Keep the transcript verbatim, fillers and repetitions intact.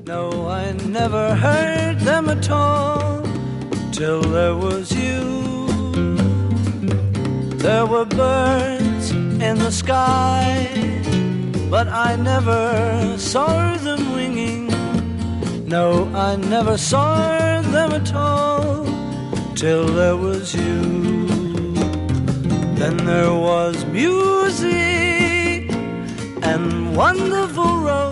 No, I never heard them at all till there was you. There were birds in the sky, but I never saw them winging. No, I never saw them at all till there was you. Then there was music and wonderful roses